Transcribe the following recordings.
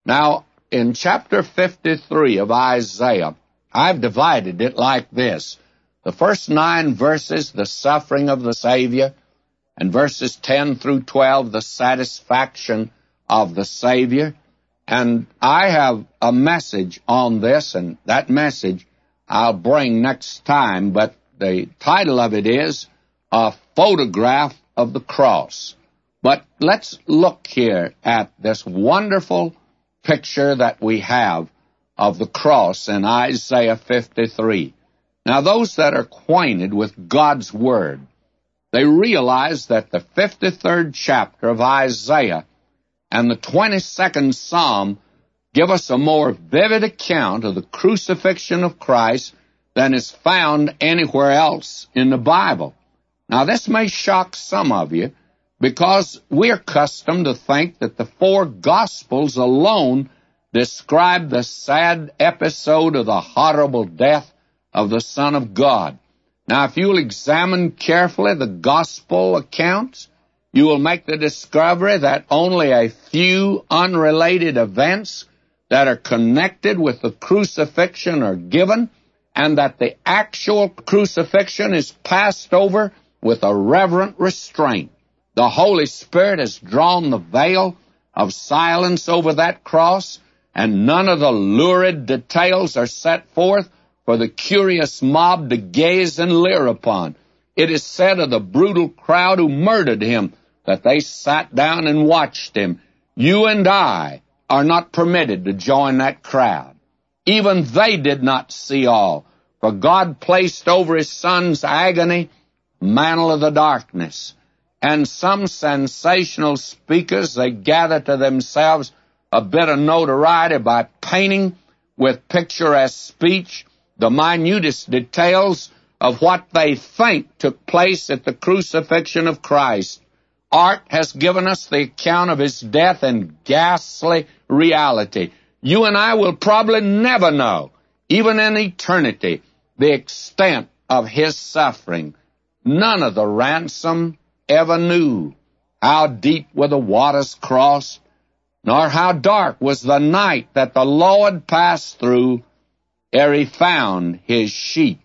Now, in chapter 53 of Isaiah, I've divided it like this. The first 9 verses, the suffering of the Savior, and verses 10 through 12, the satisfaction of the Savior. And I have a message on this, and that message I'll bring next time, but the title of it is A Photograph of the Cross. But let's look here at this wonderful picture that we have of the cross in Isaiah 53. Now, those that are acquainted with God's Word, they realize that the 53rd chapter of Isaiah and the 22nd Psalm give us a more vivid account of the crucifixion of Christ than is found anywhere else in the Bible. Now, this may shock some of you, because we're accustomed to think that the 4 Gospels alone describe the sad episode of the horrible death of the Son of God. Now, if you'll examine carefully the Gospel accounts, you will make the discovery that only a few unrelated events that are connected with the crucifixion are given, and that the actual crucifixion is passed over with a reverent restraint. The Holy Spirit has drawn the veil of silence over that cross, and none of the lurid details are set forth for the curious mob to gaze and leer upon. It is said of the brutal crowd who murdered him that they sat down and watched him. You and I are not permitted to join that crowd. Even they did not see all, for God placed over his Son's agony a mantle of the darkness. And some sensational speakers, they gather to themselves a bit of notoriety by painting with picturesque speech the minutest details of what they think took place at the crucifixion of Christ. Art has given us the account of his death in ghastly reality. You and I will probably never know, even in eternity, the extent of his suffering. None of the ransom ever knew how deep were the waters crossed, nor how dark was the night that the Lord passed through ere he found his sheep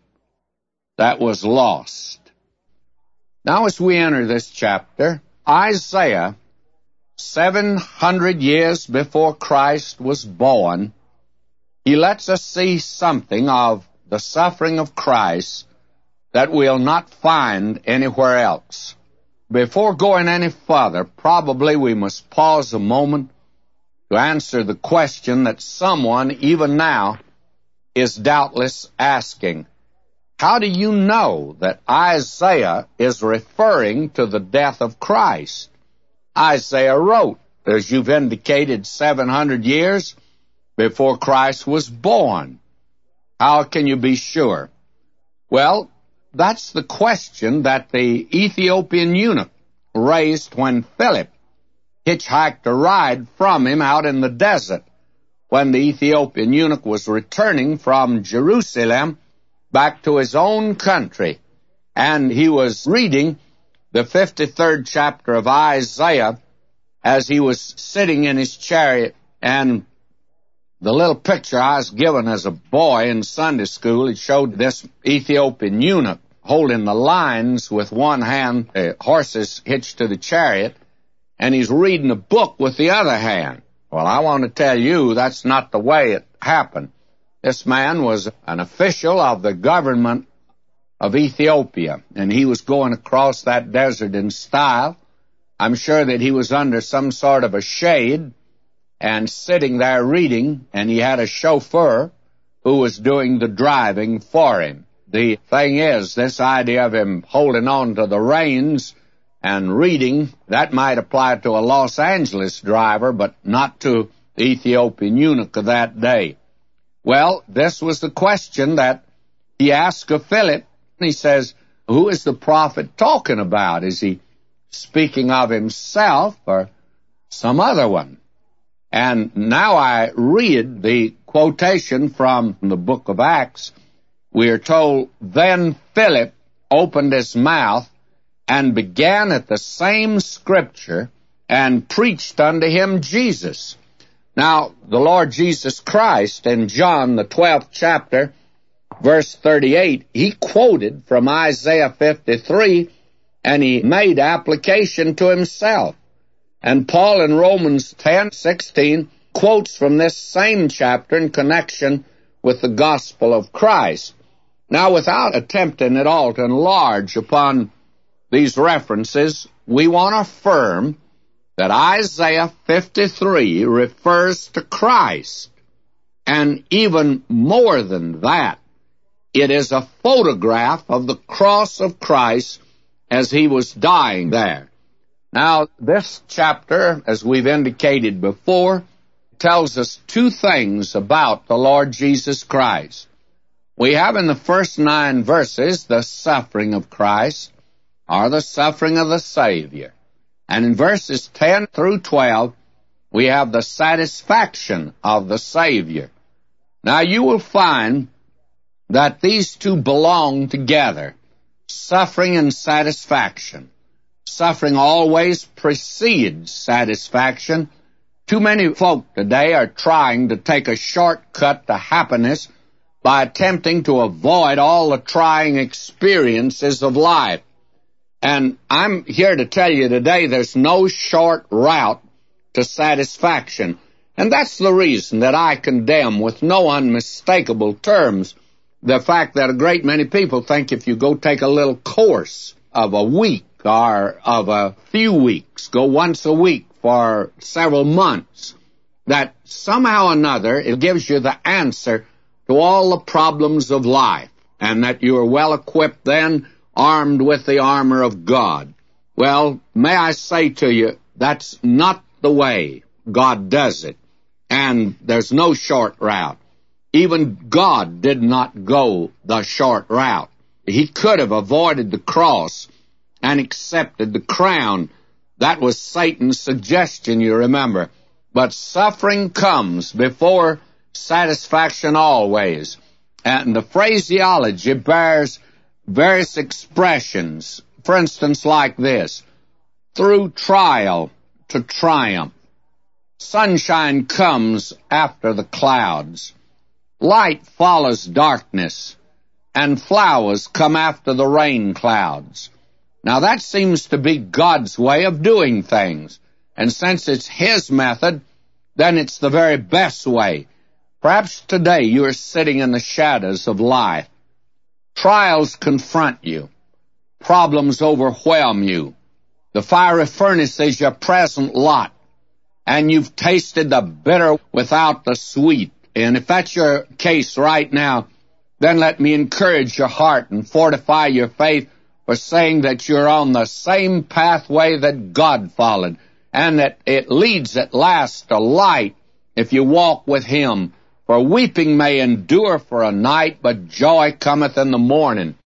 that was lost. Now, as we enter this chapter, Isaiah, 700 years before Christ was born, he lets us see something of the suffering of Christ that we'll not find anywhere else. Before going any further, probably we must pause a moment to answer the question that someone, even now, is doubtless asking. How do you know that Isaiah is referring to the death of Christ? Isaiah wrote, as you've indicated, 700 years before Christ was born. How can you be sure? Well, that's the question that the Ethiopian eunuch raised when Philip hitchhiked a ride from him out in the desert when the Ethiopian eunuch was returning from Jerusalem back to his own country. And he was reading the 53rd chapter of Isaiah as he was sitting in his chariot. And the little picture I was given as a boy in Sunday school, it showed this Ethiopian eunuch holding the lines with one hand, the horses hitched to the chariot, and he's reading a book with the other hand. Well, I want to tell you that's not the way it happened. This man was an official of the government of Ethiopia, and he was going across that desert in style. I'm sure that he was under some sort of a shade and sitting there reading, and he had a chauffeur who was doing the driving for him. The thing is, this idea of him holding on to the reins and reading, that might apply to a Los Angeles driver, but not to the Ethiopian eunuch of that day. Well, this was the question that he asked of Philip. He says, who is the prophet talking about? Is he speaking of himself or some other one? And now I read the quotation from the book of Acts. We are told, then Philip opened his mouth and began at the same scripture and preached unto him Jesus. Now, the Lord Jesus Christ in John, the 12th chapter, verse 38, he quoted from Isaiah 53, and he made application to himself. And Paul in Romans 10:16 quotes from this same chapter in connection with the gospel of Christ. Now, without attempting at all to enlarge upon these references, we want to affirm that Isaiah 53 refers to Christ, and even more than that, it is a photograph of the cross of Christ as he was dying there. Now, this chapter, as we've indicated before, tells us two things about the Lord Jesus Christ. We have in the first 9 verses the suffering of Christ, or the suffering of the Savior. And in verses 10 through 12, we have the satisfaction of the Savior. Now, you will find that these two belong together, suffering and satisfaction. Suffering always precedes satisfaction. Too many folk today are trying to take a shortcut to happiness by attempting to avoid all the trying experiences of life. And I'm here to tell you today there's no short route to satisfaction. And that's the reason that I condemn with no unmistakable terms the fact that a great many people think if you go take a little course of a week or of a few weeks, go once a week for several months, that somehow or another it gives you the answer to all the problems of life, and that you are well equipped then, armed with the armor of God. Well, may I say to you, that's not the way God does it, and there's no short route. Even God did not go the short route. He could have avoided the cross and accepted the crown. That was Satan's suggestion, you remember. But suffering comes before satisfaction always. And the phraseology bears various expressions. For instance, like this: through trial to triumph. Sunshine comes after the clouds. Light follows darkness, and flowers come after the rain clouds. Now that seems to be God's way of doing things, and since it's His method, then it's the very best way. Perhaps today you are sitting in the shadows of life. Trials confront you. Problems overwhelm you. The fiery furnace is your present lot, and you've tasted the bitter without the sweet. And if that's your case right now, then let me encourage your heart and fortify your faith for saying that you're on the same pathway that God followed, and that it leads at last to light if you walk with Him. For weeping may endure for a night, but joy cometh in the morning.